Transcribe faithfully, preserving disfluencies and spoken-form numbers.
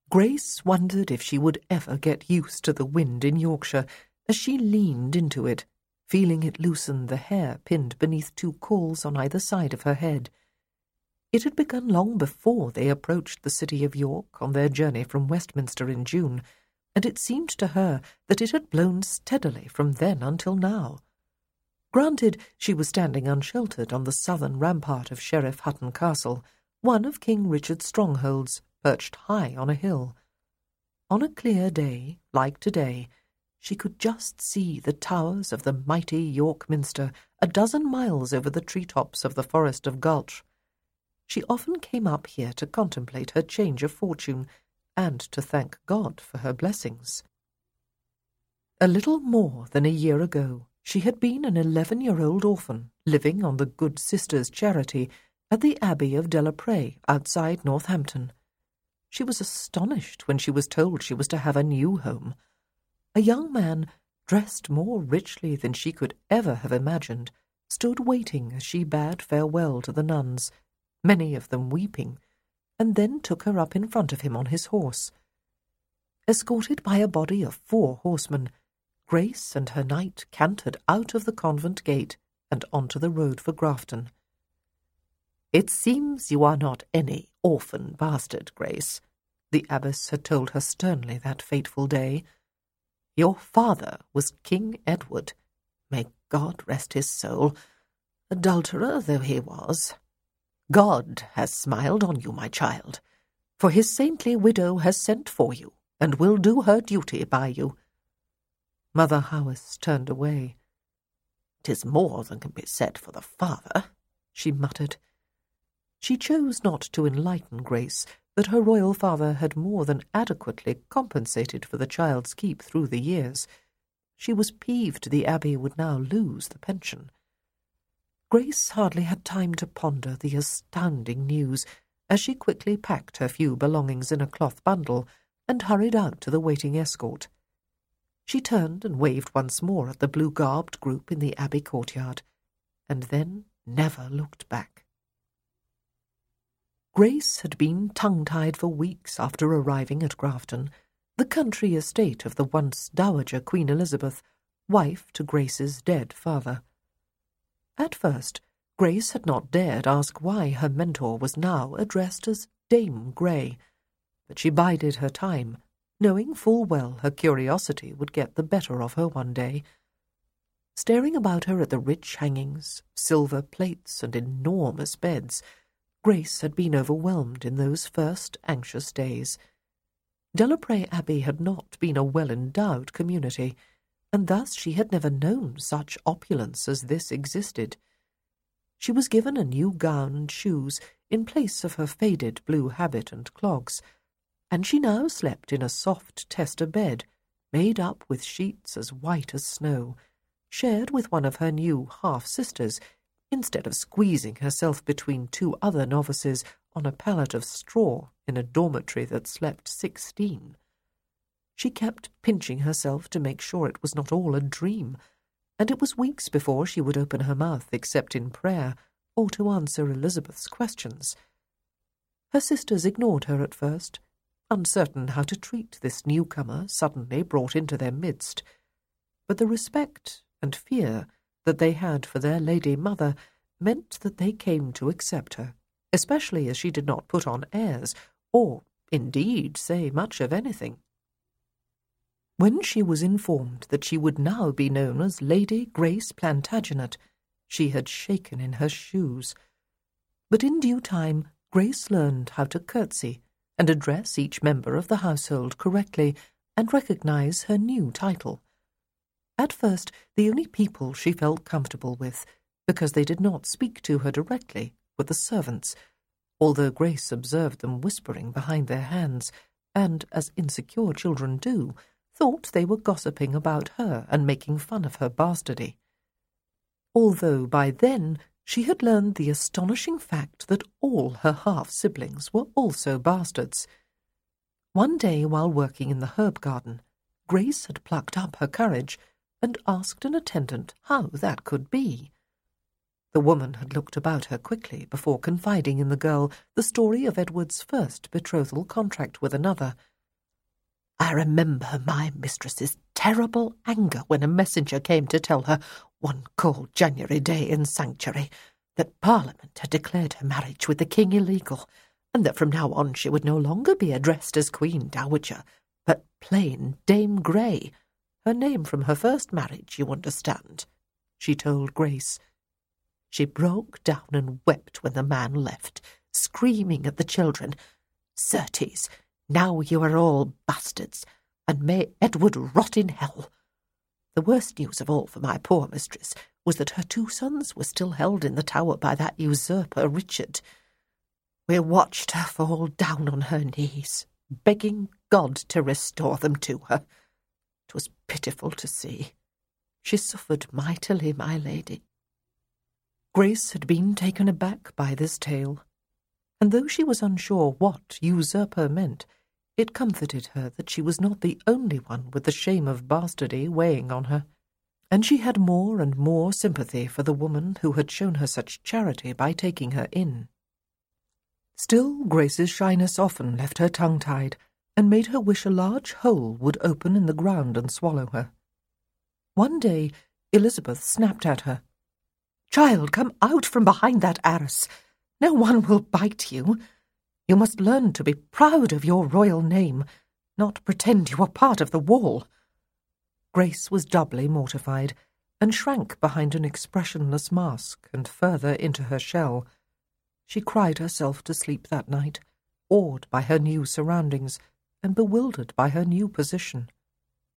Grace wondered if she would ever get used to the wind in Yorkshire as she leaned into it, feeling it loosen the hair pinned beneath two cauls on either side of her head. It had begun long before they approached the city of York on their journey from Westminster in June, and it seemed to her that it had blown steadily from then until now. Granted, she was standing unsheltered on the southern rampart of Sheriff Hutton Castle, one of King Richard's strongholds, perched high on a hill. On a clear day, like today, she could just see the towers of the mighty York Minster a dozen miles over the tree-tops of the Forest of Gulch. She often came up here to contemplate her change of fortune and to thank God for her blessings. A little more than a year ago, she had been an eleven-year-old orphan living on the good sister's charity at the Abbey of Delaprey outside Northampton. She was astonished when she was told she was to have a new home. A young man, dressed more richly than she could ever have imagined, stood waiting as she bade farewell to the nuns, many of them weeping, and then took her up in front of him on his horse. Escorted by a body of four horsemen, Grace and her knight cantered out of the convent gate and onto the road for Grafton. "It seems you are not any orphan bastard, Grace," the abbess had told her sternly that fateful day. "Your father was King Edward, may God rest his soul, adulterer though he was. God has smiled on you, my child, for his saintly widow has sent for you, and will do her duty by you." Mother Howes turned away. "'Tis more than can be said for the father," she muttered. She chose not to enlighten Grace that her royal father had more than adequately compensated for the child's keep through the years. She was peeved the Abbey would now lose the pension. Grace hardly had time to ponder the astounding news as she quickly packed her few belongings in a cloth bundle and hurried out to the waiting escort. She turned and waved once more at the blue-garbed group in the Abbey courtyard, and then never looked back. Grace had been tongue-tied for weeks after arriving at Grafton, the country estate of the once Dowager Queen Elizabeth, wife to Grace's dead father. At first, Grace had not dared ask why her mentor was now addressed as Dame Grey, but she bided her time, knowing full well her curiosity would get the better of her one day. Staring about her at the rich hangings, silver plates, and enormous beds, Grace had been overwhelmed in those first anxious days. Delaprey Abbey had not been a well-endowed community, and thus she had never known such opulence as this existed. She was given a new gown and shoes in place of her faded blue habit and clogs, and she now slept in a soft tester bed, made up with sheets as white as snow, shared with one of her new half-sisters, instead of squeezing herself between two other novices on a pallet of straw in a dormitory that slept sixteen. She kept pinching herself to make sure it was not all a dream, and it was weeks before she would open her mouth except in prayer or to answer Elizabeth's questions. Her sisters ignored her at first, uncertain how to treat this newcomer suddenly brought into their midst, but the respect and fear that they had for their lady mother meant that they came to accept her, especially as she did not put on airs, or, indeed, say much of anything. When she was informed that she would now be known as Lady Grace Plantagenet, she had shaken in her shoes. But in due time Grace learned how to curtsy and address each member of the household correctly and recognize her new title. At first, the only people she felt comfortable with, because they did not speak to her directly, were the servants, although Grace observed them whispering behind their hands, and, as insecure children do, thought they were gossiping about her and making fun of her bastardy. Although by then she had learned the astonishing fact that all her half-siblings were also bastards. One day while working in the herb garden, Grace had plucked up her courage and asked an attendant how that could be. The woman had looked about her quickly before confiding in the girl the story of Edward's first betrothal contract with another, I remember my mistress's terrible anger when a messenger came to tell her, one cold January day in sanctuary, that Parliament had declared her marriage with the king illegal, and that from now on she would no longer be addressed as Queen Dowager, but plain Dame Grey, her name from her first marriage, you understand, she told Grace. She broke down and wept when the man left, screaming at the children, "Certes, now you are all bastards, and may Edward rot in hell." The worst news of all for my poor mistress was that her two sons were still held in the Tower by that usurper Richard. We watched her fall down on her knees, begging God to restore them to her. 'Twas pitiful to see. She suffered mightily, my lady. Grace had been taken aback by this tale, and though she was unsure what usurper meant, it comforted her that she was not the only one with the shame of bastardy weighing on her, and she had more and more sympathy for the woman who had shown her such charity by taking her in. Still, Grace's shyness often left her tongue-tied, and made her wish a large hole would open in the ground and swallow her. One day Elizabeth snapped at her, "Child, come out from behind that arras. No one will bite you. You must learn to be proud of your royal name, not pretend you are part of the wall." Grace was doubly mortified, and shrank behind an expressionless mask and further into her shell. She cried herself to sleep that night, awed by her new surroundings and bewildered by her new position.